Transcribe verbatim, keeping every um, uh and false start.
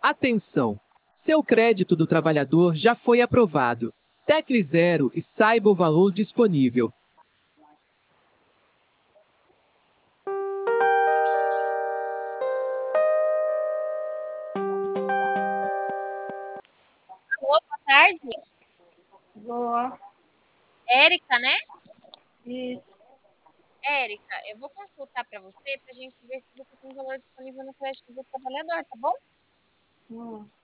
Atenção! Seu crédito do trabalhador já foi aprovado. Tecle zero e saiba o valor disponível. Alô, boa tarde. Boa. Érica, né? Isso. Érica, eu vou consultar para você para a gente ver se você tem valor disponível no crédito do trabalhador, tá bom? Hum.